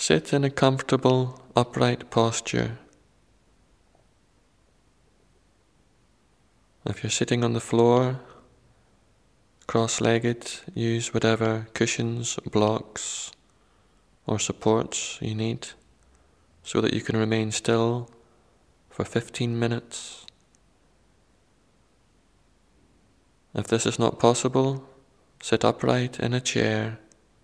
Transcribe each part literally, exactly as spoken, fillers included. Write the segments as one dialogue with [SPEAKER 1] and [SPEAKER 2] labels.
[SPEAKER 1] Sit in a comfortable, upright posture. If you're sitting on the floor, cross-legged, use whatever cushions, blocks, or supports you need so that you can remain still for fifteen minutes. If this is not possible, sit upright in a chair,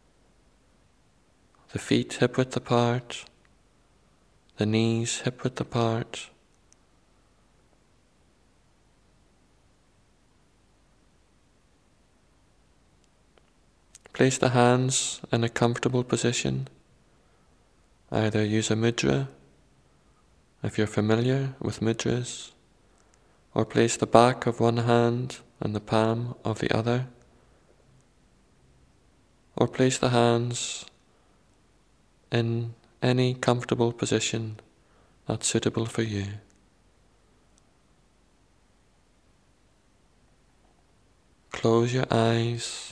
[SPEAKER 1] the feet hip-width apart, the knees hip-width apart. Place the hands in a comfortable position. Either use a mudra, if you're familiar with mudras, or place the back of one hand and the palm of the other, or place the hands in any comfortable position that's suitable for you. Close your eyes.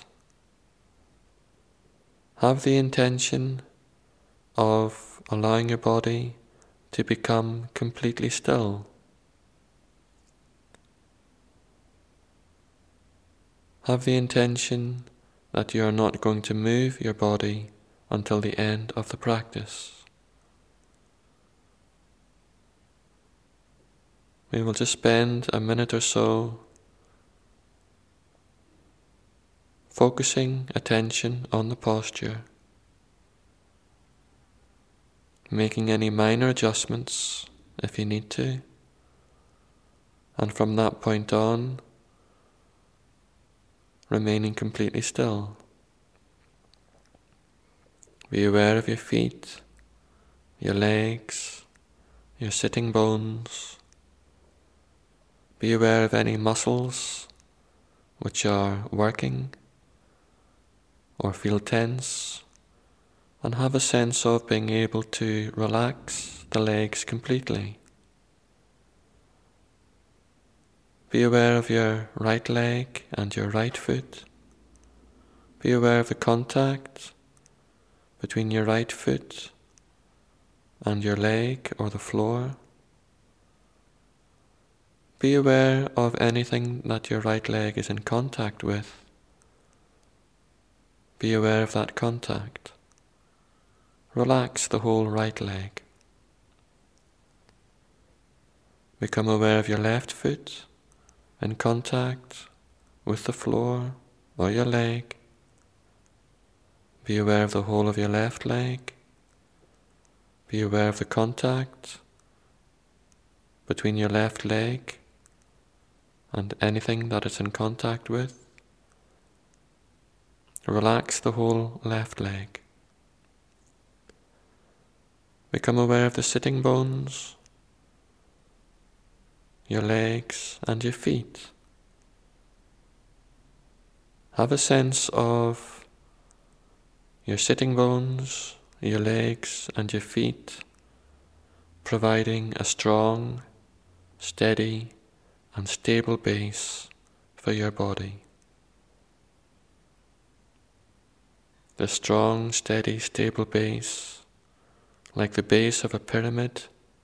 [SPEAKER 1] Have the intention of allowing your body to become completely still. Have the intention that you are not going to move your body until the end of the practice. We will just spend a minute or so focusing attention on the posture, making any minor adjustments if you need to, and from that point on, remaining completely still. Be aware of your feet, your legs, your sitting bones. Be aware of any muscles which are working or feel tense, and have a sense of being able to relax the legs completely. Be aware of your right leg and your right foot. Be aware of the contact between your right foot and your leg or the floor. Be aware of anything that your right leg is in contact with. Be aware of that contact. Relax the whole right leg. Become aware of your left foot in contact with the floor or your leg. Be aware of the whole of your left leg. Be aware of the contact between your left leg and anything that it's in contact with. Relax the whole left leg. Become aware of the sitting bones, your legs and your feet. Have a sense of your sitting bones, your legs and your feet providing a strong, steady and stable base for your body. The strong, steady, stable base, like the base of a pyramid,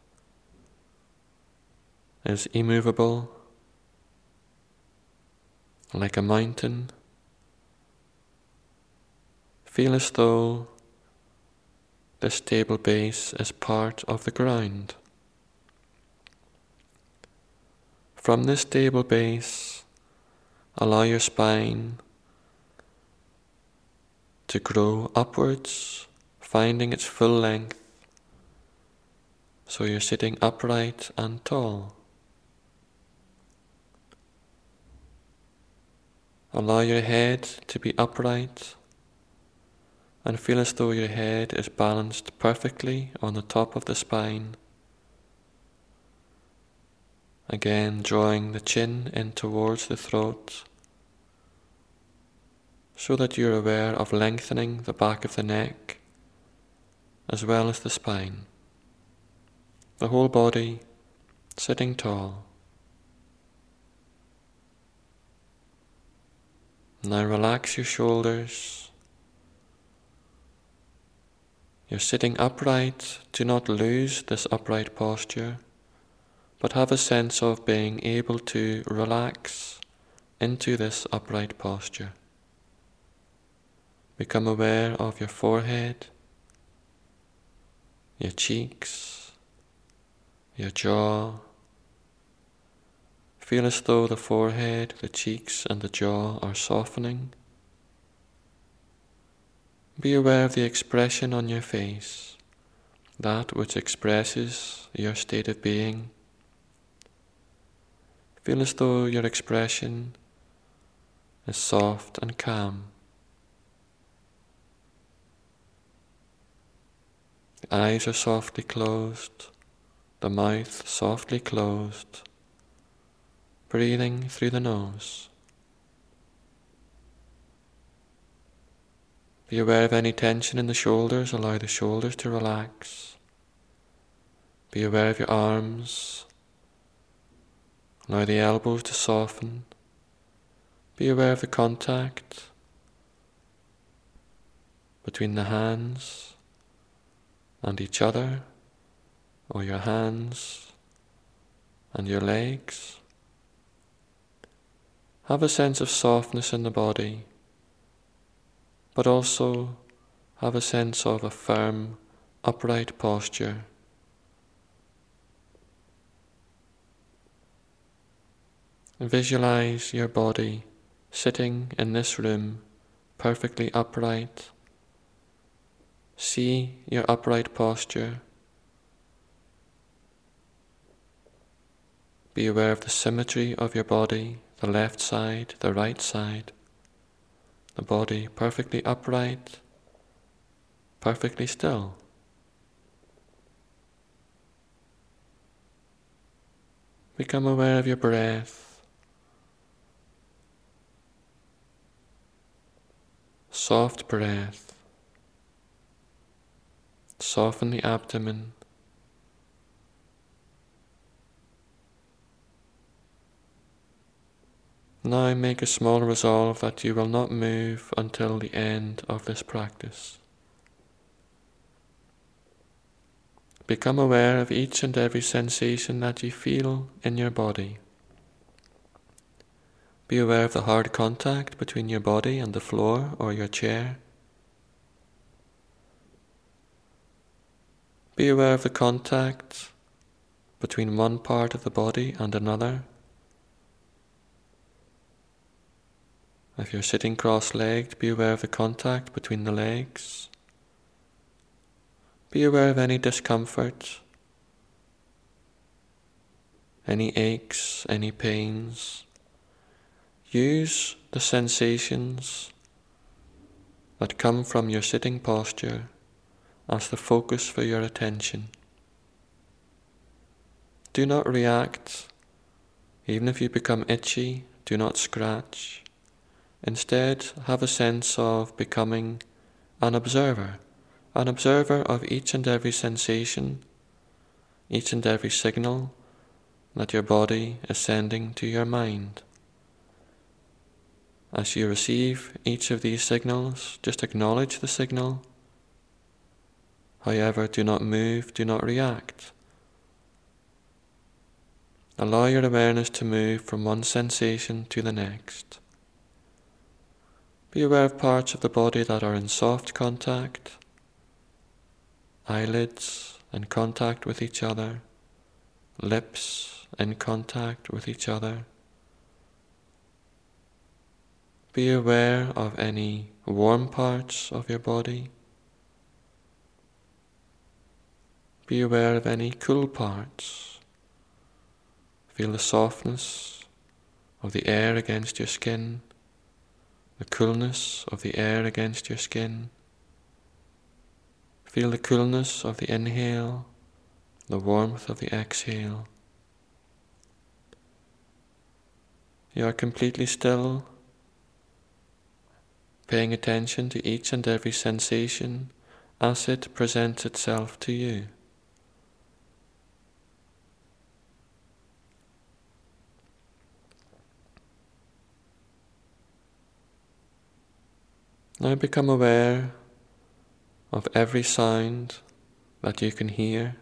[SPEAKER 1] is immovable, like a mountain. Feel as though the stable base is part of the ground. From this stable base, allow your spine to grow upwards, finding its full length, so you're sitting upright and tall. Allow your head to be upright and feel as though your head is balanced perfectly on the top of the spine. Again, drawing the chin in towards the throat so that you're aware of lengthening the back of the neck as well as the spine. The whole body sitting tall. Now relax your shoulders, You're sitting upright. Do not lose this upright posture, but have a sense of being able to relax into this upright posture. Become aware of your forehead, your cheeks, your jaw. Feel as though the forehead, the cheeks, and the jaw are softening. Be aware of the expression on your face, that which expresses your state of being. Feel as though your expression is soft and calm. The eyes are softly closed, the mouth softly closed, breathing through the nose. Be aware of any tension in the shoulders. Allow the shoulders to relax. Be aware of your arms. Allow the elbows to soften. Be aware of the contact between the hands and each other, or your hands and your legs. Have a sense of softness in the body, but also have a sense of a firm, upright posture. Visualize your body sitting in this room, perfectly upright. See your upright posture. Be aware of the symmetry of your body, the left side, the right side. The body perfectly upright, perfectly still. Become aware of your breath. Soft breath. Soften the abdomen. Now make a small resolve that you will not move until the end of this practice. Become aware of each and every sensation that you feel in your body. Be aware of the hard contact between your body and the floor or your chair. Be aware of the contact between one part of the body and another. If you're sitting cross-legged, be aware of the contact between the legs. Be aware of any discomfort, any aches, any pains. Use the sensations that come from your sitting posture as the focus for your attention. Do not react. Even if you become itchy, do not scratch. Instead, have a sense of becoming an observer, an observer of each and every sensation, each and every signal that your body is sending to your mind. As you receive each of these signals, just acknowledge the signal. However, do not move, do not react. Allow your awareness to move from one sensation to the next. Be aware of parts of the body that are in soft contact, eyelids in contact with each other, lips in contact with each other. Be aware of any warm parts of your body. Be aware of any cool parts. Feel the softness of the air against your skin, the coolness of the air against your skin. Feel the coolness of the inhale, the warmth of the exhale. You are completely still, paying attention to each and every sensation as it presents itself to you. Now become aware of every sound that you can hear,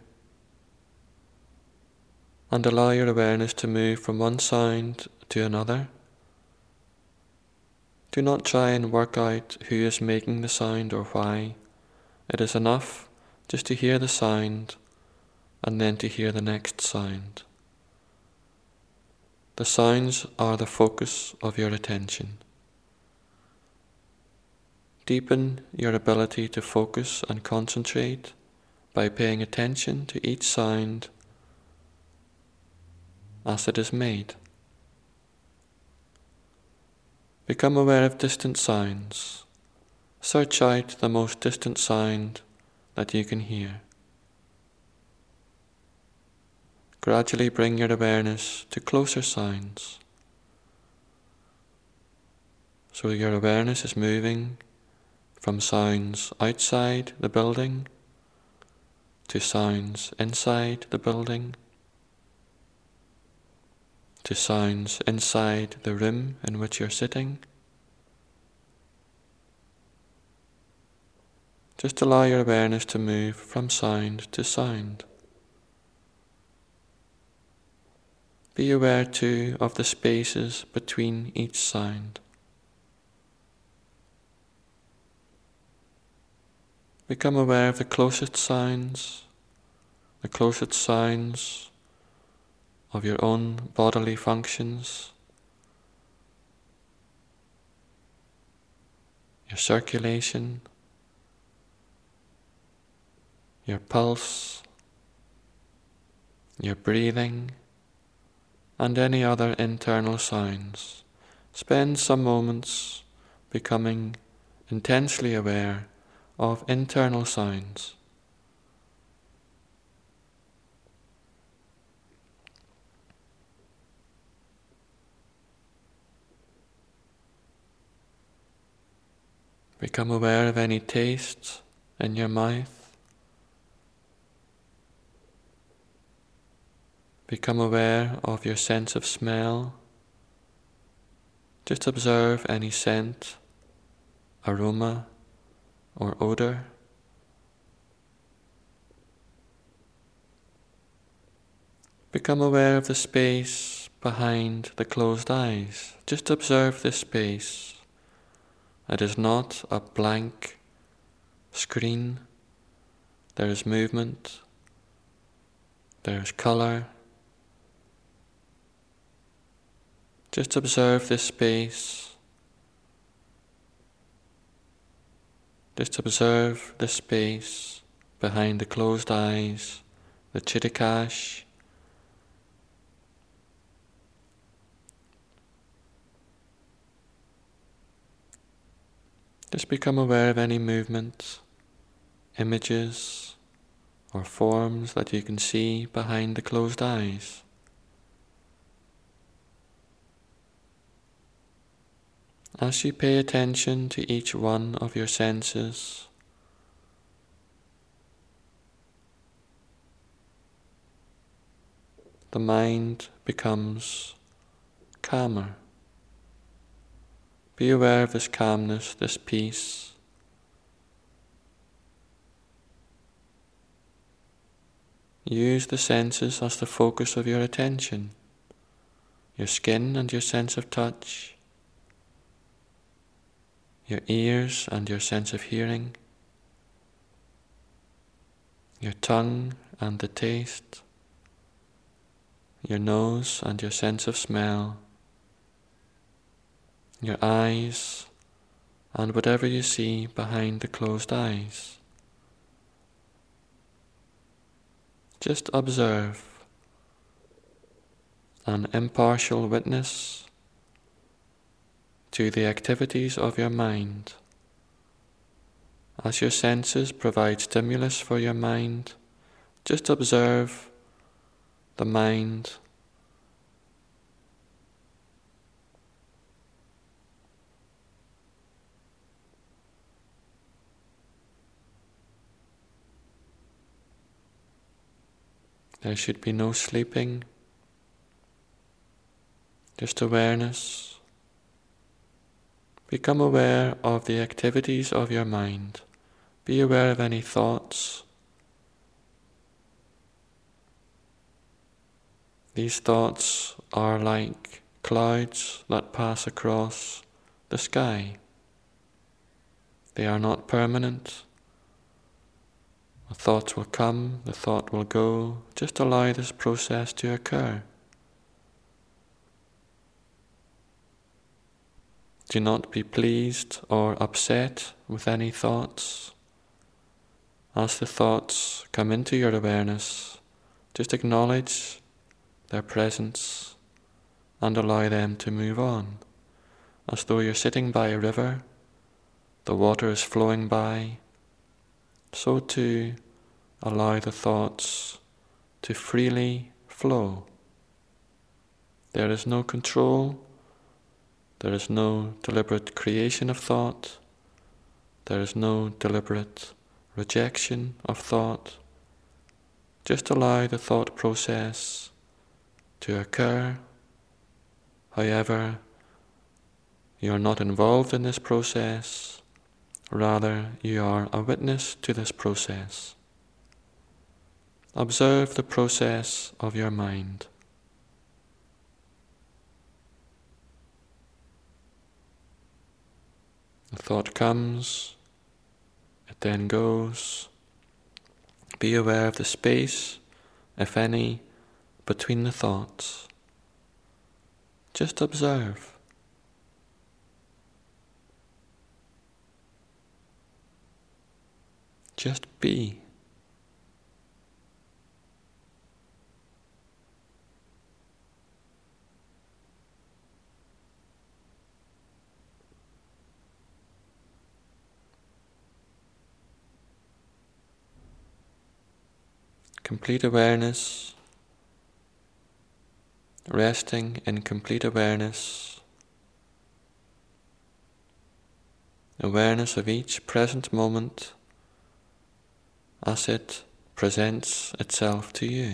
[SPEAKER 1] and allow your awareness to move from one sound to another. Do not try and work out who is making the sound or why. It is enough just to hear the sound and then to hear the next sound. The sounds are the focus of your attention. Deepen your ability to focus and concentrate by paying attention to each sound as it is made. Become aware of distant sounds. Search out the most distant sound that you can hear. Gradually bring your awareness to closer sounds. So your awareness is moving from sounds outside the building to sounds inside the building, to sounds inside the room in which you're sitting. Just allow your awareness to move from sound to sound. Be aware too of the spaces between each sound. Become aware of the closest sounds, the closest sounds of your own bodily functions, your circulation, your pulse, your breathing, and any other internal sounds. Spend some moments becoming intensely aware of internal sounds. Become aware of any tastes in your mouth. Become aware of your sense of smell. Just observe any scent, aroma, or odor. Become aware of the space behind the closed eyes. Just observe this space. It is not a blank screen. There is movement. There is color. Just observe this space. Just observe the space behind the closed eyes, the chittakash. Just become aware of any movement, images, or forms that you can see behind the closed eyes. As you pay attention to each one of your senses, the mind becomes calmer. Be aware of this calmness, this peace. Use the senses as the focus of your attention, your skin and your sense of touch, your ears and your sense of hearing, your tongue and the taste, your nose and your sense of smell, your eyes and whatever you see behind the closed eyes. Just observe, an impartial witness to the activities of your mind. As your senses provide stimulus for your mind, just observe the mind. There should be no sleeping, just awareness. Become aware of the activities of your mind. Be aware of any thoughts. These thoughts are like clouds that pass across the sky. They are not permanent. The thoughts will come, the thought will go. Just allow this process to occur. Do not be pleased or upset with any thoughts. As the thoughts come into your awareness, just acknowledge their presence and allow them to move on. As though you're sitting by a river, the water is flowing by, so too allow the thoughts to freely flow. There is no control. There is no deliberate creation of thought. There is no deliberate rejection of thought. Just allow the thought process to occur. However, you are not involved in this process. Rather, you are a witness to this process. Observe the process of your mind. The thought comes, it then goes. Be aware of the space, if any, between the thoughts. Just observe. Just be. Complete awareness, resting in complete awareness, awareness of each present moment as it presents itself to you.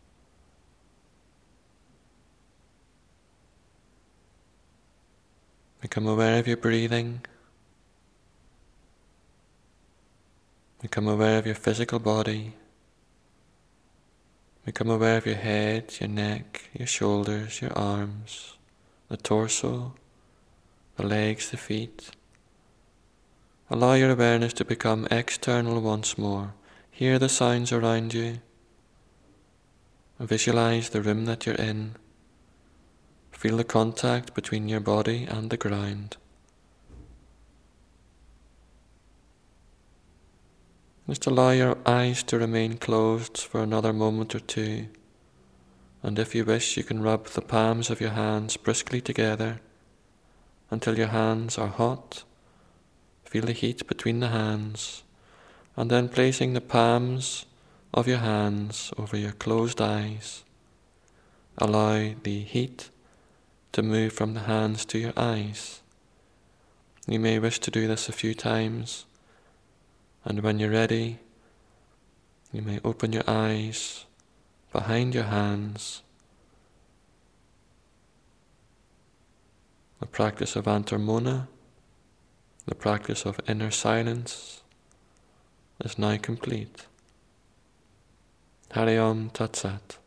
[SPEAKER 1] Become aware of your breathing. Become aware of your physical body. Become aware of your head, your neck, your shoulders, your arms, the torso, the legs, the feet. Allow your awareness to become external once more. Hear the sounds around you. Visualize the room that you're in. Feel the contact between your body and the ground. Just allow your eyes to remain closed for another moment or two, and if you wish, you can rub the palms of your hands briskly together until your hands are hot. Feel the heat between the hands, and then placing the palms of your hands over your closed eyes, allow the heat to move from the hands to your eyes. You may wish to do this a few times, and when you're ready, you may open your eyes behind your hands. The practice of Antarmona, the practice of inner silence, is now complete. Hari Om Tat Sat.